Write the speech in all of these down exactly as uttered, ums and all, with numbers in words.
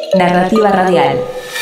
Narrativa radial.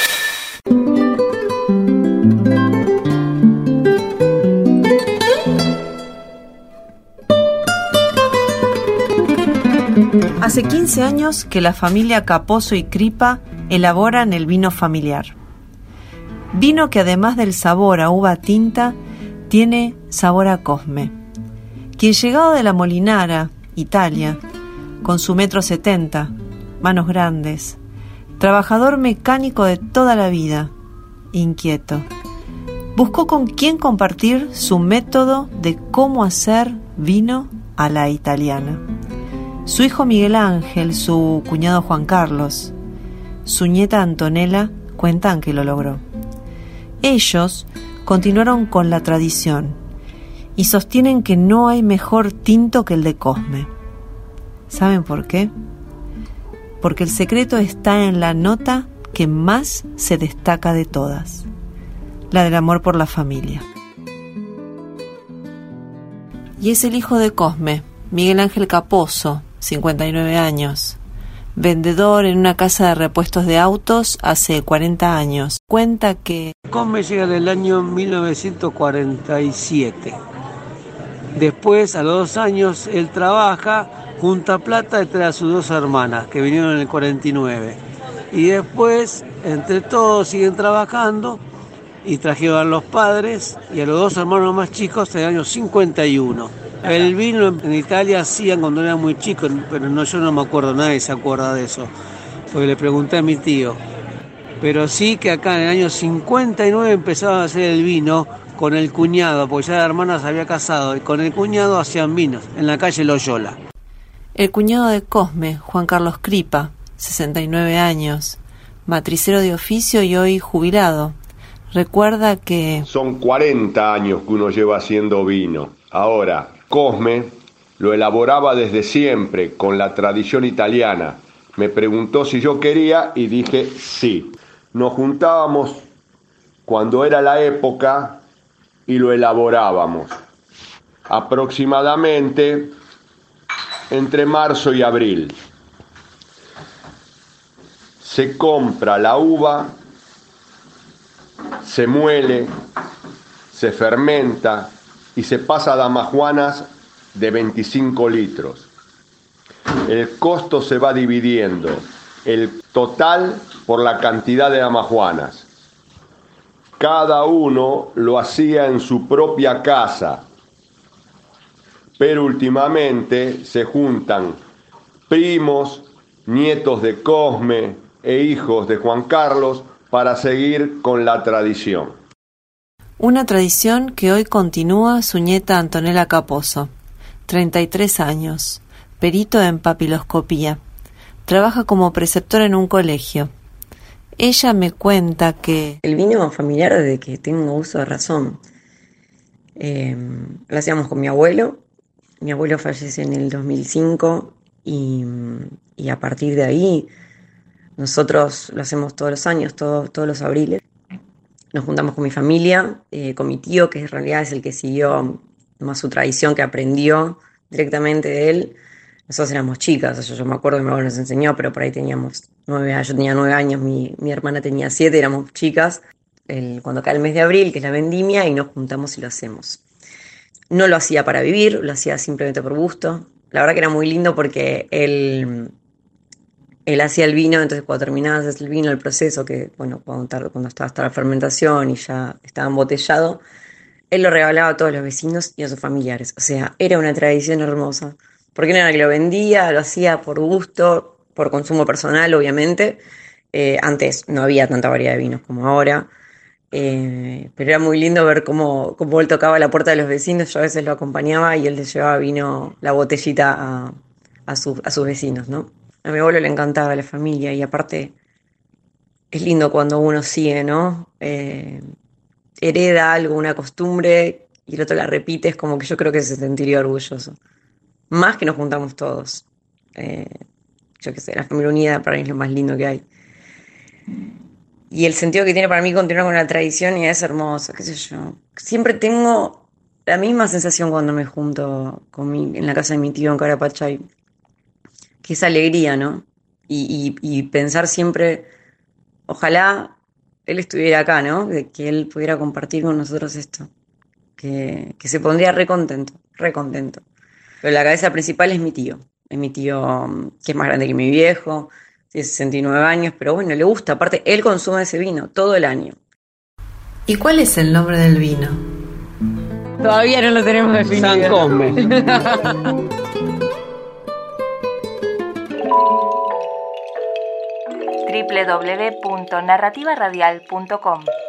Hace quince años que la familia Capozzo y Cripa elaboran el vino familiar. Vino que además del sabor a uva tinta, tiene sabor a Cosme, quien llegado de la Molinara, Italia, con su metro setenta, manos grandes, trabajador mecánico de toda la vida, inquieto, buscó con quién compartir su método de cómo hacer vino a la italiana. Su hijo Miguel Ángel, su cuñado Juan Carlos, su nieta Antonella cuentan que lo logró. Ellos continuaron con la tradición y sostienen que no hay mejor tinto que el de Cosme. ¿Saben por qué? Porque el secreto está en la nota que más se destaca de todas, la del amor por la familia. Y es el hijo de Cosme, Miguel Ángel Capozzo, cincuenta y nueve años, vendedor en una casa de repuestos de autos hace cuarenta años. Cuenta que Cosme llega en el año mil novecientos cuarenta y siete. Después, a los dos años, él trabaja, junta plata y trae a sus dos hermanas, que vinieron en el cuarenta y nueve. Y después, entre todos, siguen trabajando y trajeron a los padres y a los dos hermanos más chicos en el año cincuenta y uno. El vino en Italia hacían cuando era muy chico, pero no, yo no me acuerdo, nadie se acuerda de eso, porque le pregunté a mi tío. Pero sí que acá en el año cincuenta y nueve empezaban a hacer el vino con el cuñado, porque ya la hermana se había casado, y con el cuñado hacían vinos en la calle Loyola. El cuñado de Cosme, Juan Carlos Cripa, sesenta y nueve años, matricero de oficio y hoy jubilado, recuerda que son cuarenta años que uno lleva haciendo vino. Ahora, Cosme lo elaboraba desde siempre con la tradición italiana. Me preguntó si yo quería y dije sí. Nos juntábamos cuando era la época y lo elaborábamos. Aproximadamente entre marzo y abril. Se compra la uva, se muele, se fermenta y se pasa a damajuanas de veinticinco litros. El costo se va dividiendo, el total por la cantidad de damajuanas. Cada uno lo hacía en su propia casa, pero últimamente se juntan primos, nietos de Cosme e hijos de Juan Carlos para seguir con la tradición. Una tradición que hoy continúa su nieta Antonella Capozzo, treinta y tres años, perito en papiloscopía. Trabaja como preceptora en un colegio. Ella me cuenta que el vino familiar desde que tengo uso de razón. Eh, lo hacíamos con mi abuelo. Mi abuelo falleció en el dos mil cinco y, y a partir de ahí nosotros lo hacemos todos los años, todos, todos los abriles. Nos juntamos con mi familia, eh, con mi tío, que en realidad es el que siguió más su tradición, que aprendió directamente de él. Nosotros éramos chicas, o sea, yo me acuerdo que mi abuelo nos enseñó, pero por ahí teníamos nueve años, yo tenía nueve años, mi, mi hermana tenía siete, éramos chicas. El, cuando cae el mes de abril, que es la vendimia, y nos juntamos y lo hacemos. No lo hacía para vivir, lo hacía simplemente por gusto. La verdad que era muy lindo porque él... Él hacía el vino, entonces cuando terminabas el vino, el proceso, que bueno, cuando, tar- cuando estaba hasta la fermentación y ya estaba embotellado, él lo regalaba a todos los vecinos y a sus familiares. O sea, era una tradición hermosa. Porque no era que lo vendía, lo hacía por gusto, por consumo personal, obviamente. Eh, antes no había tanta variedad de vinos como ahora. Eh, pero era muy lindo ver cómo, cómo él tocaba la puerta de los vecinos. Yo a veces lo acompañaba y él le llevaba vino, la botellita a, a, su- a sus vecinos, ¿no? A mi abuelo le encantaba la familia y aparte es lindo cuando uno sigue, ¿no? Eh, hereda algo, una costumbre y el otro la repite, es como que yo creo que se sentiría orgulloso. Más que nos juntamos todos. Eh, yo qué sé, la familia unida para mí es lo más lindo que hay. Y el sentido que tiene para mí continuar con la tradición y es hermoso, qué sé yo. Siempre tengo la misma sensación cuando me junto con mi, en la casa de mi tío en Carapachay, que es alegría, ¿no? y, y, y pensar siempre, ojalá él estuviera acá, ¿no? De que él pudiera compartir con nosotros esto, que, que se pondría re contento, re contento. Pero la cabeza principal es mi tío, es mi tío que es más grande que mi viejo, tiene sesenta y nueve años, pero bueno, le gusta, aparte él consume ese vino todo el año. ¿Y cuál es el nombre del vino? Todavía no lo tenemos definido. San Cosme. doble u doble u doble u punto narrativa radial punto com